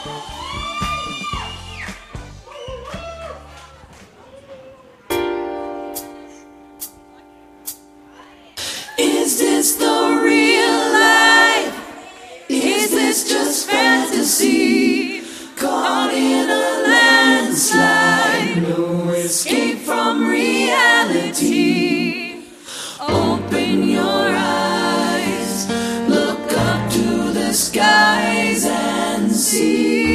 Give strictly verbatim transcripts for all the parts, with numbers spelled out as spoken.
Is this the real life? Is this just fantasy? Caught in a landslide, no escape from reality. Open your eyes, look up to the skies and see.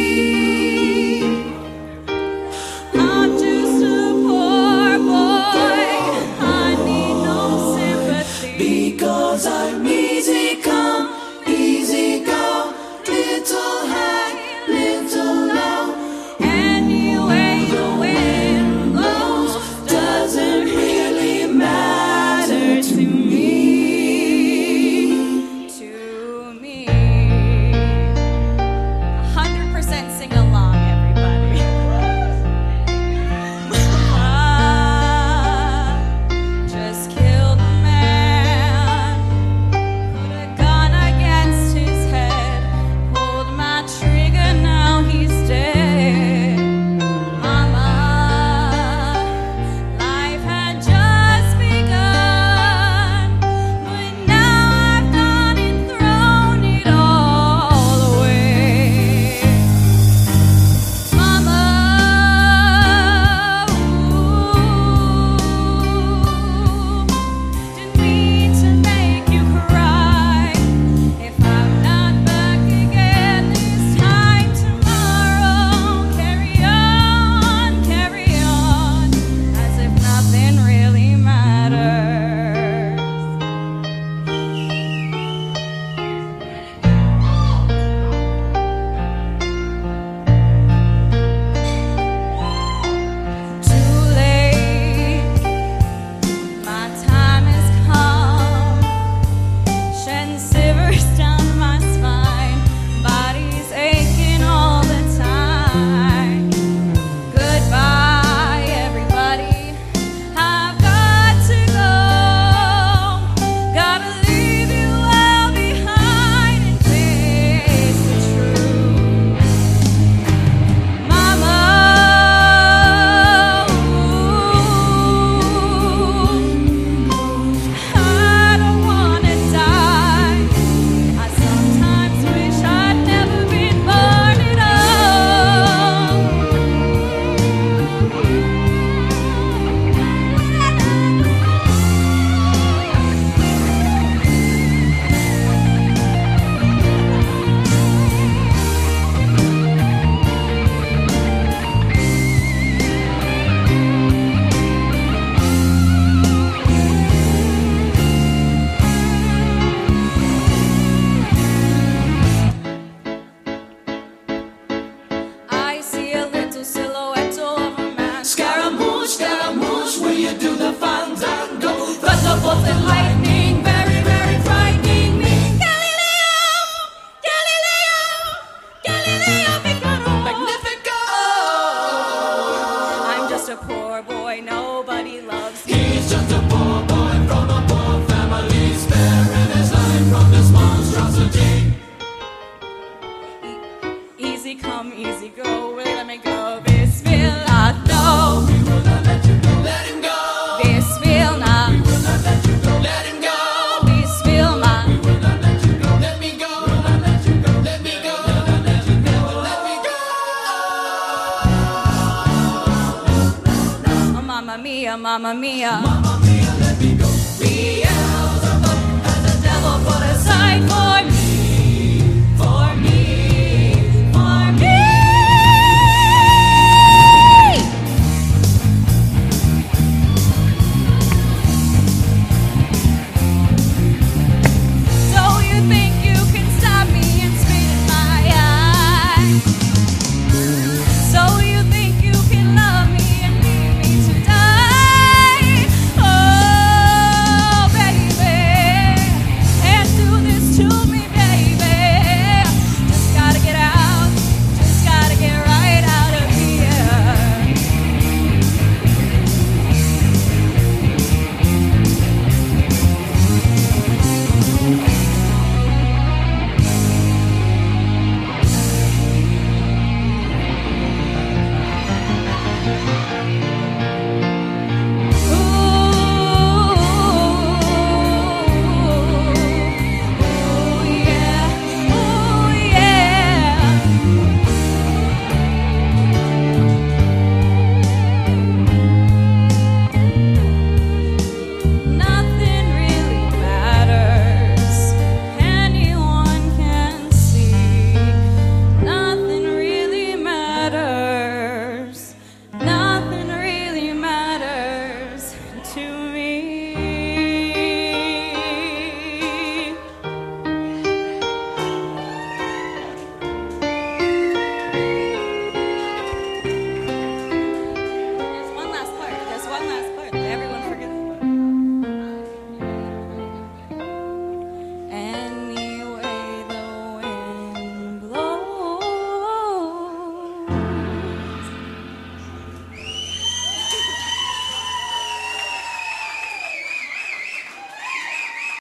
I'm just a poor boy, I need no sympathy, because I'm easy come, easy go, little high, little low. Any way the wind blows doesn't really matter to me. To me. one hundred percent sing along, everybody. I just killed a man, put a gun against his head, pulled my trigger, now he's dead. Mama, life had just begun, but now I've gone and thrown it all away. Mama, didn't mean to make you cry. If I'm not back again this time tomorrow, carry on, carry on, as if nothing really matters. Too late, my time has come, shedding shivers down my spine, body's aching all the time. Goodbye, everybody, I've got to go, gotta leave you all behind and face the truth. Mama, I don't wanna die. I sometimes wish I'd never been born at all. I see a little silhouette of a man. Scaramouche, Scaramouche, will you do the fandango? Thunderbolt and lightning, very, very frightening me. Galileo, Galileo, Galileo Figaro. Magnifico! I'm just a poor boy, nobody loves me. He's just a poor boy from a poor family, sparing his life from this monstrosity. E- easy come, easy go, will you let me go? This will not know. We will not let you go. Let him go. This will not. We will not let you go. Let him go. This will not. We will not let you go. Let me go. We will not let you go. Let me go. We will not let you go. Let me go. Oh, mamma mia, mamma mia. Mamma